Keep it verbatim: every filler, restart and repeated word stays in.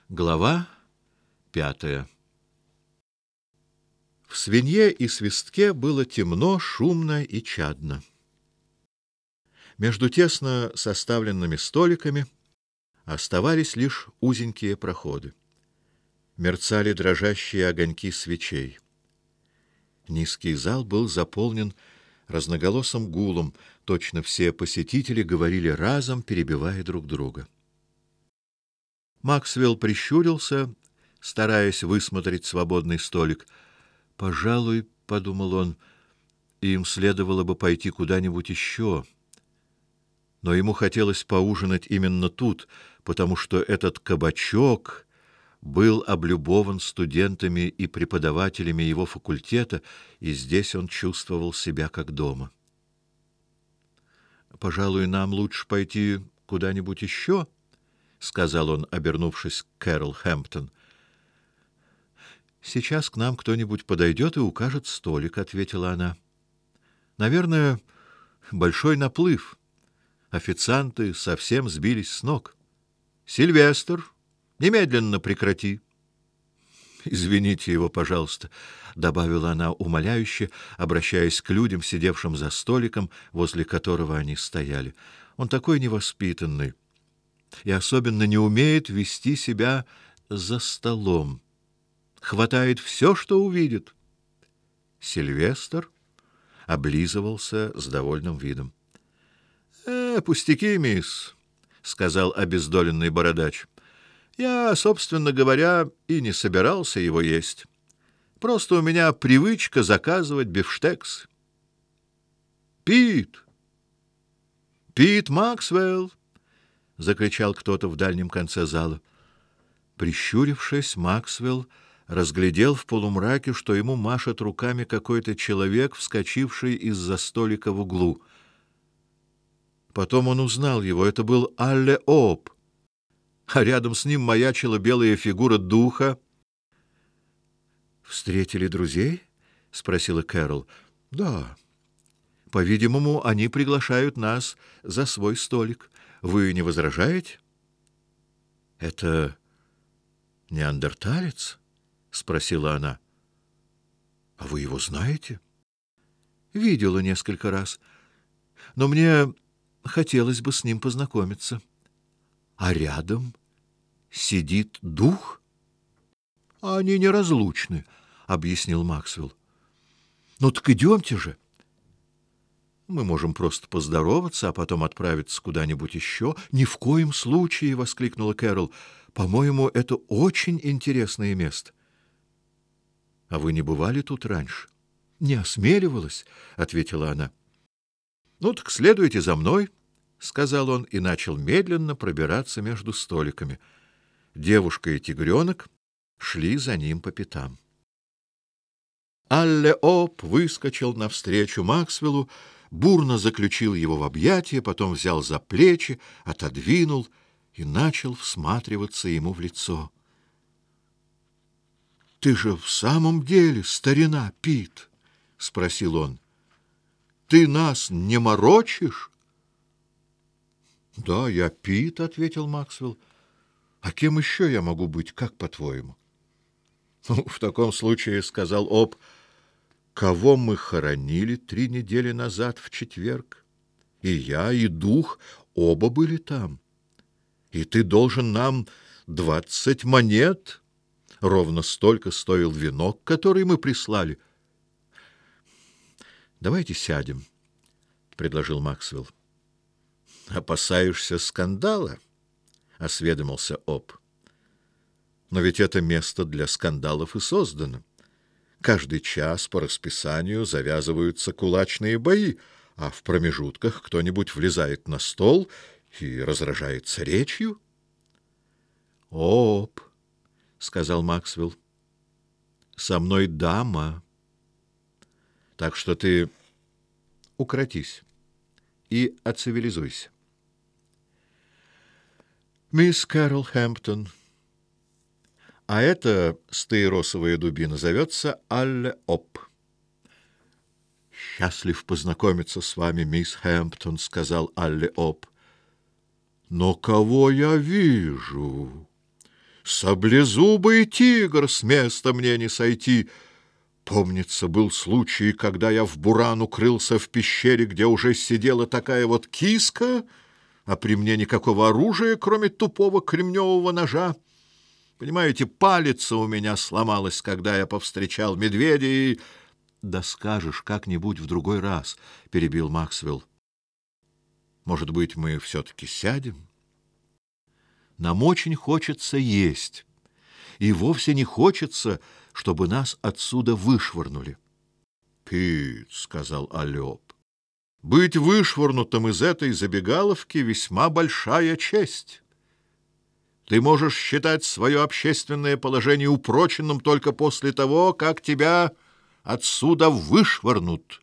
Глава пятая. В свинье и свистке было темно, шумно и чадно. Между тесно составленными столиками оставались лишь узенькие проходы. Мерцали дрожащие огоньки свечей. Низкий зал был заполнен разноголосым гулом, точно все посетители говорили разом, перебивая друг друга. Максвелл прищурился, стараясь высмотреть свободный столик. «Пожалуй, — подумал он, — им следовало бы пойти куда-нибудь еще». Но ему хотелось поужинать именно тут, потому что этот кабачок был облюбован студентами и преподавателями его факультета, и здесь он чувствовал себя как дома. «Пожалуй, нам лучше пойти куда-нибудь еще», — сказал он, обернувшись к Кэрол Хэмптон. «Сейчас к нам кто-нибудь подойдет и укажет столик», — ответила она. «Наверное, большой наплыв. Официанты совсем сбились с ног. Сильвестр, немедленно прекрати». «Извините его, пожалуйста», — добавила она умоляюще, обращаясь к людям, сидевшим за столиком, возле которого они стояли. «Он такой невоспитанный и особенно не умеет вести себя за столом. Хватает все, что увидит». Сильвестр облизывался с довольным видом. «Э, пустяки, мисс», — сказал обездоленный бородач. «Я, собственно говоря, и не собирался его есть. Просто у меня привычка заказывать бифштекс». «Пит! Пит Максвелл!» — закричал кто-то в дальнем конце зала. Прищурившись, Максвелл разглядел в полумраке, что ему машет руками какой-то человек, вскочивший из-за столика в углу. Потом он узнал его. Это был Алле Оп, а рядом с ним маячила белая фигура духа. «Встретили друзей?» — спросила Кэрол. «Да. По-видимому, они приглашают нас за свой столик. Вы не возражаете?» «Это неандерталец?» — спросила она. «А вы его знаете?» «Видела несколько раз. Но мне хотелось бы с ним познакомиться». «А рядом сидит дух?» «Они неразлучны», — объяснил Максвелл. «Ну так идемте же». «Мы можем просто поздороваться, а потом отправиться куда-нибудь еще». «Ни в коем случае!» — воскликнула Кэрол. «По-моему, это очень интересное место». «А вы не бывали тут раньше?» «Не осмеливалась», — ответила она. «Ну так следуйте за мной», — сказал он и начал медленно пробираться между столиками. Девушка и тигренок шли за ним по пятам. Алле Оп выскочил навстречу Максвеллу, бурно заключил его в объятия, потом взял за плечи, отодвинул и начал всматриваться ему в лицо. «Ты же в самом деле старина, Пит?» — спросил он. «Ты нас не морочишь?» «Да, я Пит», — ответил Максвелл. «А кем еще я могу быть, как по-твоему?» «Ну, в таком случае, — сказал Оп, — кого мы хоронили три недели назад в четверг? И я, и дух оба были там. И ты должен нам двадцать монет. Ровно столько стоил венок, который мы прислали». «Давайте сядем», — предложил Максвелл. «Опасаешься скандала?» — осведомился Оп. «Но ведь это место для скандалов и создано. Каждый час по расписанию завязываются кулачные бои, а в промежутках кто-нибудь влезает на стол и разражается речью». «Оп», — сказал Максвелл, — «со мной дама. Так что ты укротись и оцивилизуйся. Мисс Кэрол Хэмптон, а эта стаиросовая дубина зовется Алле Оп». «Счастлив познакомиться с вами, мисс Хэмптон», — сказал Алле Оп. «Но кого я вижу? Саблезубый тигр, с места мне не сойти. Помнится, был случай, когда я в буран укрылся в пещере, где уже сидела такая вот киска, а при мне никакого оружия, кроме тупого кремневого ножа. Понимаете, палец у меня сломалась, когда я повстречал медведя и... — Да скажешь как-нибудь в другой раз, — перебил Максвелл. — Может быть, мы все-таки сядем? Нам очень хочется есть, и вовсе не хочется, чтобы нас отсюда вышвырнули. — Пит, — сказал Алёб, — быть вышвырнутым из этой забегаловки весьма большая честь. Ты можешь считать свое общественное положение упроченным только после того, как тебя отсюда вышвырнут.